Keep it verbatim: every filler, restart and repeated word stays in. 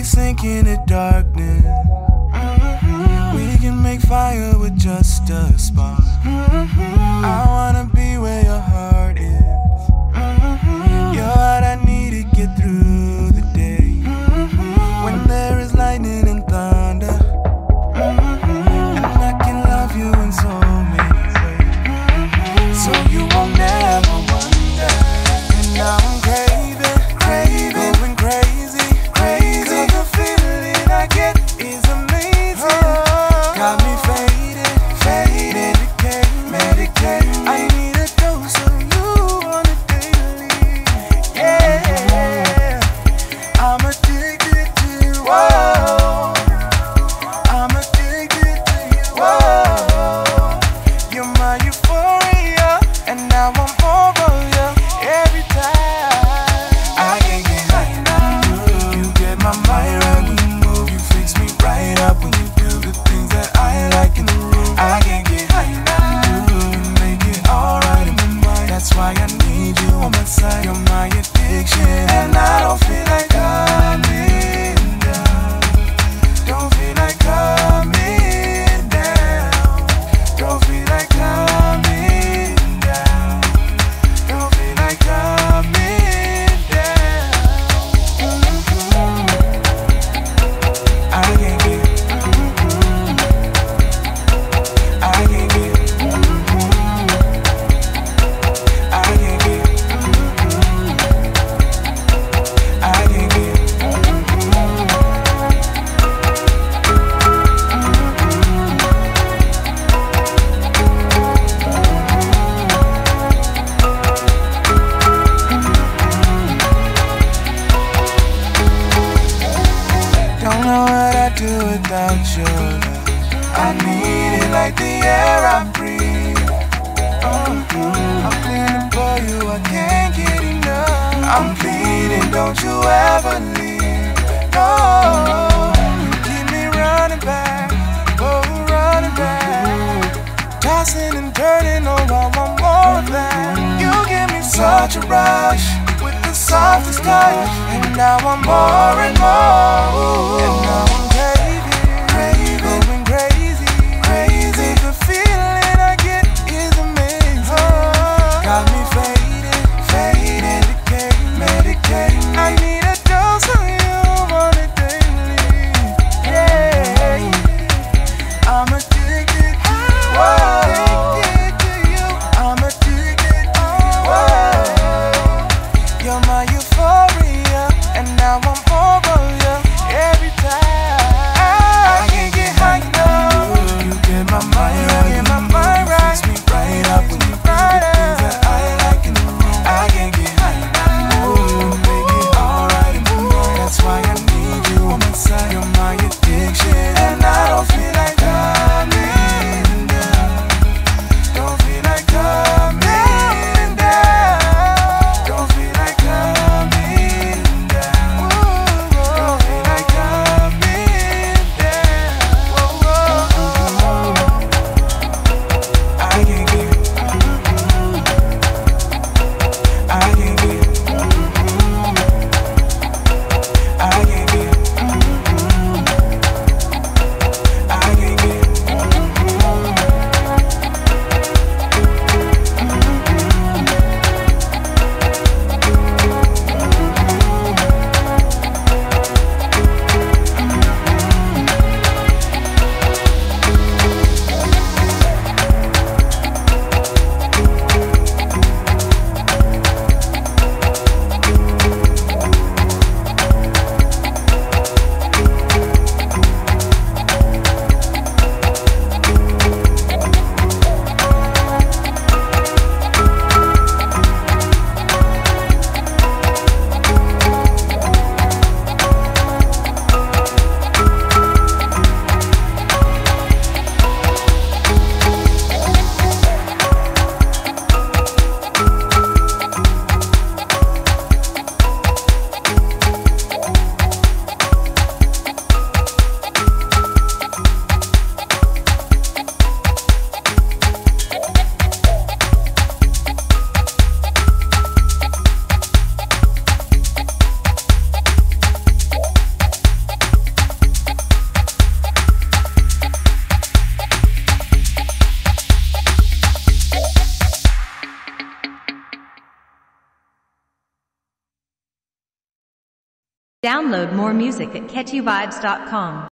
sink in the darkness. Mm-hmm. We can make fire with just a spark. Mm-hmm. I wanna be where your heart is. Mm-hmm. You're what I need to get through the day. Mm-hmm. When there is lightning and thunder. Mm-hmm. And I can love you in so many ways. Mm-hmm. So you won't never wonder. And now I'm craving, craving, going crazy, crazy. 'Cause the feeling I get is amazing. Got me faded, faded, medicating, medicating. I need a dose of you on a daily. Yeah, I'm addicted to you. Whoa, I'm addicted to you. Whoa, you're my euphoria, and now I'm over you every time. I can't get high enough. You get my mind right when you move. You fix me right up when you do the things that I like in the room. I can't get high enough. You make it alright in my mind. That's why I need you on my side. You're my addiction, and I don't feel like coming down. Don't feel like coming down. Don't feel like coming down. Don't feel like coming down. Mm-hmm. I can't get. Mm-hmm. I can't get. Mm-hmm. I can't get. Mm-hmm. I can't get. Don't know what I'd do without your love. I need it like the air I breathe. Mm-hmm. I'm cleaning for you, I can't get enough. I'm pleading, don't you ever leave. No, keep me running back, oh running back. Tossing and turning, oh I want more of that. You give me such a rush with the softest touch, and now I'm more and more. And now I'm craving, craving, going crazy, crazy. The feeling I get is amazing. Got me faded, faded, medicating, medicating. I need a dose of you on a daily. Yeah, I'm addicted to you. Whoa, addicted to you. I'm addicted to you. Whoa, you're my euphoria, and now I'm over you every time. Download more music at catchy vibes dot com.